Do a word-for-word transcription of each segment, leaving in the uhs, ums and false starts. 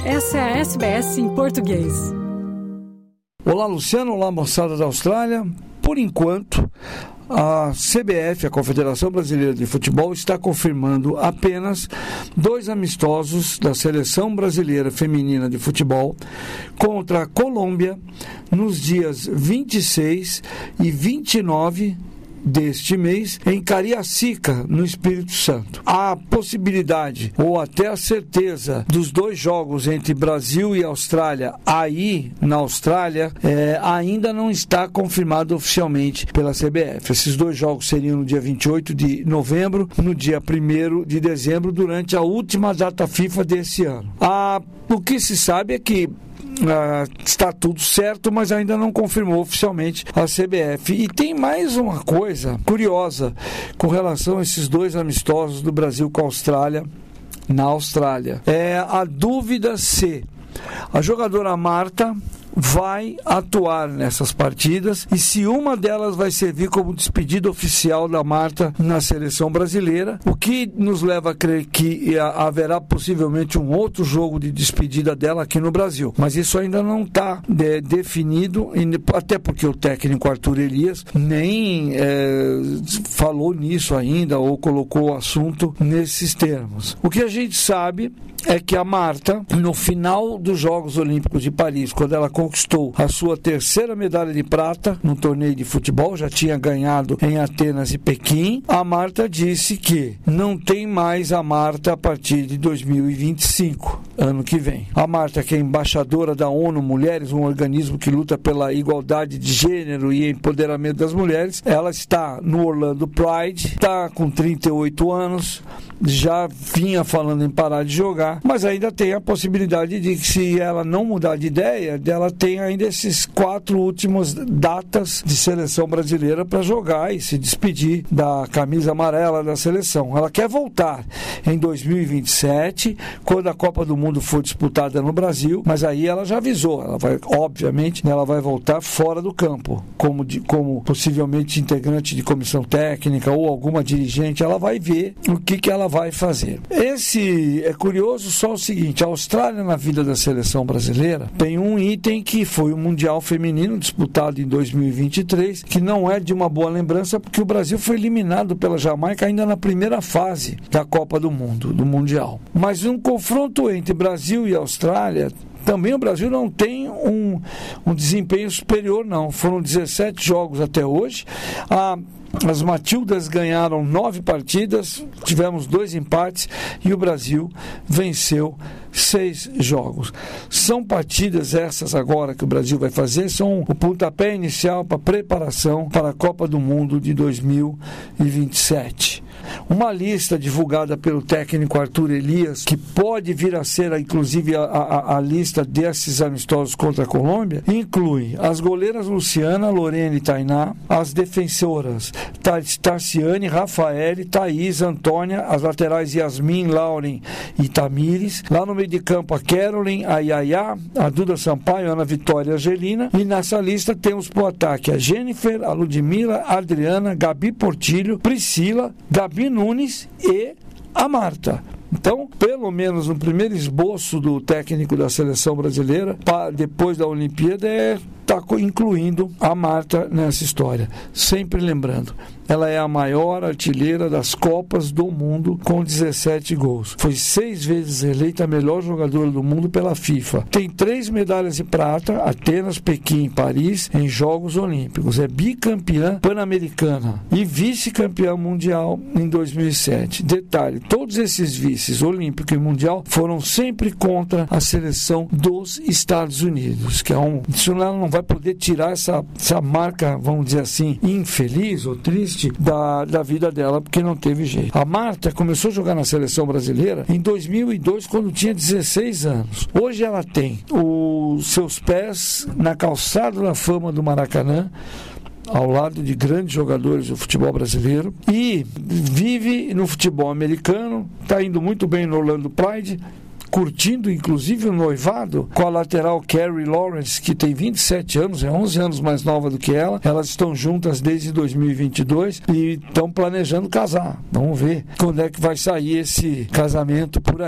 Essa é a S B S em português. Olá, Luciano. Olá, moçada da Austrália. Por enquanto, a C B F, a Confederação Brasileira de Futebol, está confirmando apenas dois amistosos da Seleção Brasileira Feminina de Futebol contra a Colômbia nos dias vinte e seis e vinte e nove deste mês em Cariacica, no Espírito Santo. A possibilidade, ou até a certeza, dos dois jogos entre Brasil e Austrália aí na Austrália é, ainda não está confirmado oficialmente pela C B F. Esses dois jogos seriam no dia vinte e oito de novembro, no dia primeiro de dezembro, durante a última data FIFA desse ano. Ah, o que se sabe é que Uh, está tudo certo, mas ainda não confirmou oficialmente a C B F. E tem mais uma coisa curiosa com relação a esses dois amistosos do Brasil com a Austrália na Austrália. É a dúvida se a jogadora Marta vai atuar nessas partidas e se uma delas vai servir como despedida oficial da Marta na seleção brasileira, o que nos leva a crer que haverá possivelmente um outro jogo de despedida dela aqui no Brasil. Mas isso ainda não está de, definido, até porque o técnico Arthur Elias nem é, falou nisso ainda ou colocou o assunto nesses termos. O que a gente sabe é que a Marta, no final dos Jogos Olímpicos de Paris, quando ela conquistou a sua terceira medalha de prata no torneio de futebol, já tinha ganhado em Atenas e Pequim, a Marta disse que não tem mais a Marta a partir de dois mil e vinte e cinco, ano que vem. A Marta, que é embaixadora da ONU Mulheres, um organismo que luta pela igualdade de gênero e empoderamento das mulheres, ela está no Orlando Pride, está com trinta e oito anos, já vinha falando em parar de jogar, mas ainda tem a possibilidade de que, se ela não mudar de ideia, ela tem ainda esses quatro últimos datas de seleção brasileira para jogar e se despedir da camisa amarela da seleção. Ela quer voltar em dois mil e vinte e sete, quando a Copa do Mundo for disputada no Brasil, mas aí ela já avisou, ela vai, obviamente, ela vai voltar fora do campo, como, de, como possivelmente integrante de comissão técnica ou alguma dirigente. Ela vai ver o que, que ela vai fazer. Esse é curioso só o seguinte: a Austrália, na vida da seleção brasileira, tem um item que foi o Mundial Feminino disputado em dois mil e vinte e três, que não é de uma boa lembrança, porque o Brasil foi eliminado pela Jamaica ainda na primeira fase da Copa do Mundo, do Mundial. Mas um confronto entre Brasil e Austrália, também o Brasil não tem um, um desempenho superior, não. Foram dezessete jogos até hoje. A As Matildas ganharam nove partidas, tivemos dois empates e o Brasil venceu seis jogos. São partidas essas agora que o Brasil vai fazer, são o pontapé inicial para a preparação para a Copa do Mundo de dois mil e vinte e sete. Uma lista divulgada pelo técnico Arthur Elias, que pode vir a ser inclusive a, a, a lista desses amistosos contra a Colômbia, inclui as goleiras Luciana, Lorena e Tainá, as defensoras Tarciane, Rafaele, Thaís, Antônia, as laterais Yasmin, Lauren e Tamires, lá no meio de campo a Caroline, a Yaya, a Duda Sampaio, a Ana Vitória e a Angelina, e nessa lista temos pro ataque a Jennifer, a Ludmila, a Adriana, Gabi Portilho, Priscila, Gabi Nunes e a Marta. Então, pelo menos no primeiro esboço do técnico da seleção brasileira, depois da Olimpíada, é está incluindo a Marta nessa história. Sempre lembrando, ela é a maior artilheira das Copas do Mundo com dezessete gols. Foi seis vezes eleita a melhor jogadora do mundo pela FIFA. Tem três medalhas de prata, Atenas, Pequim e Paris, em Jogos Olímpicos. É bicampeã pan-americana e vice-campeã mundial em dois mil e sete. Detalhe, todos esses vices, olímpico e mundial, foram sempre contra a seleção dos Estados Unidos, que é um... Isso não vai poder tirar essa, essa marca, vamos dizer assim, infeliz ou triste da, da vida dela, porque não teve jeito. A Marta começou a jogar na seleção brasileira em dois mil e dois, quando tinha dezesseis anos. Hoje ela tem os seus pés na calçada da fama do Maracanã, ao lado de grandes jogadores do futebol brasileiro, e vive no futebol americano, está indo muito bem no Orlando Pride, curtindo inclusive o noivado com a lateral Carrie Lawrence, que tem vinte e sete anos, é onze anos mais nova do que ela. Elas estão juntas desde dois mil e vinte e dois e estão planejando casar. Vamos ver quando é que vai sair esse casamento por aí.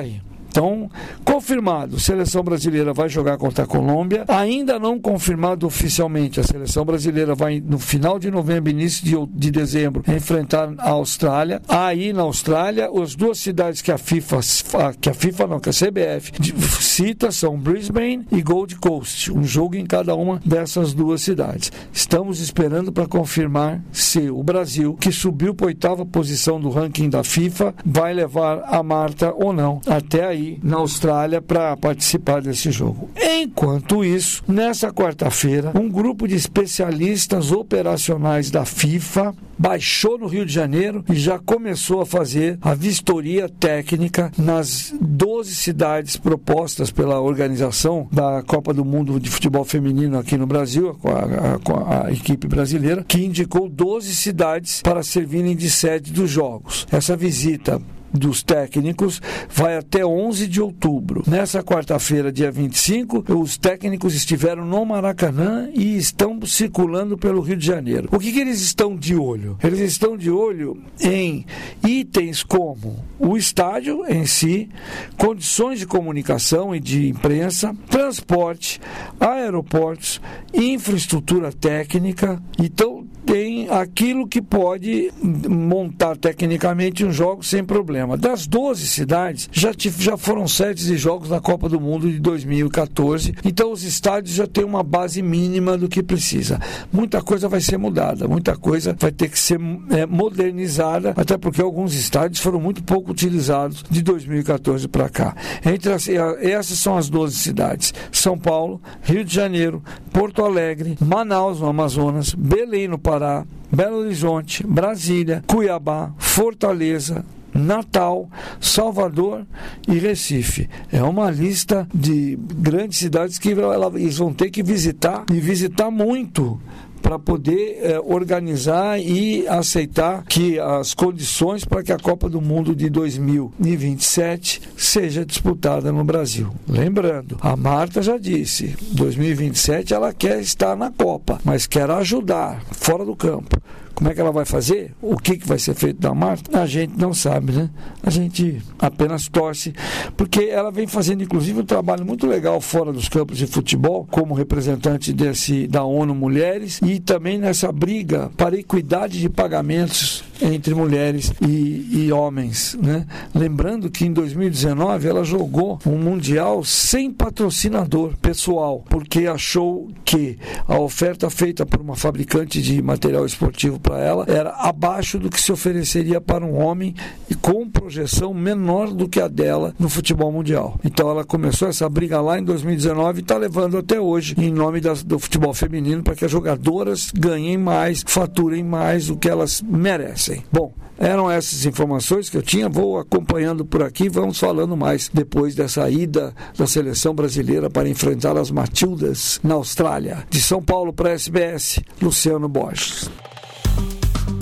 Então, confirmado, a seleção brasileira vai jogar contra a Colômbia. Ainda não confirmado oficialmente, a seleção brasileira vai, no final de novembro, início de, de dezembro, enfrentar a Austrália. Aí, na Austrália, as duas cidades que a FIFA, que a FIFA não, que a C B F cita são Brisbane e Gold Coast. Um jogo em cada uma dessas duas cidades. Estamos esperando para confirmar se o Brasil, que subiu para a oitava posição do ranking da FIFA, vai levar a Marta ou não até aí na Austrália para participar desse jogo. Enquanto isso, nessa quarta-feira, um grupo de especialistas operacionais da FIFA baixou no Rio de Janeiro e já começou a fazer a vistoria técnica nas doze cidades propostas pela organização da Copa do Mundo de Futebol Feminino aqui no Brasil, a, a, a equipe brasileira, que indicou doze cidades para servirem de sede dos jogos. Essa visita dos técnicos vai até onze de outubro. Nessa quarta-feira, dia vinte e cinco, os técnicos estiveram no Maracanã e estão circulando pelo Rio de Janeiro. O que, que eles estão de olho? Eles estão de olho em itens como o estádio em si, condições de comunicação e de imprensa, transporte, aeroportos, infraestrutura técnica. Então, tem aquilo que pode montar tecnicamente um jogo sem problema. Das doze cidades, já, já foram sete de jogos na Copa do Mundo de dois mil e catorze, então os estádios já têm uma base mínima do que precisa. Muita coisa vai ser mudada, muita coisa vai ter que ser é, modernizada, até porque alguns estádios foram muito pouco utilizados de dois mil e catorze para cá. Entre as, essas são as doze cidades: São Paulo, Rio de Janeiro, Porto Alegre, Manaus, no Amazonas, Belém, no Pará, Belo Horizonte, Brasília, Cuiabá, Fortaleza, Natal, Salvador e Recife. É uma lista de grandes cidades que eles vão ter que visitar e visitar muito para poder eh, organizar e aceitar que as condições para que a Copa do Mundo de dois mil e vinte e sete seja disputada no Brasil. Lembrando, a Marta já disse, dois mil e vinte e sete ela quer estar na Copa, mas quer ajudar fora do campo. Como é que ela vai fazer? O que, que vai ser feito da Marta? A gente não sabe, né? A gente apenas torce, porque ela vem fazendo, inclusive, um trabalho muito legal fora dos campos de futebol, como representante desse, da ONU Mulheres, e também nessa briga para equidade de pagamentos entre mulheres e, e homens, né? Lembrando que em dois mil e dezenove ela jogou um Mundial sem patrocinador pessoal, porque achou que a oferta feita por uma fabricante de material esportivo para ela era abaixo do que se ofereceria para um homem e com projeção menor do que a dela no futebol mundial. Então ela começou essa briga lá em dois mil e dezenove e está levando até hoje em nome das, do futebol feminino para que as jogadoras ganhem mais, faturem mais do que elas merecem. Bom, eram essas informações que eu tinha, vou acompanhando por aqui, vamos falando mais depois dessa ida da seleção brasileira para enfrentar as Matildas na Austrália. De São Paulo para a S B S, Luciano Borges.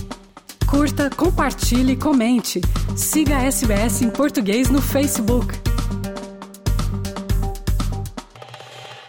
Curta, compartilhe e comente. Siga a S B S em português no Facebook.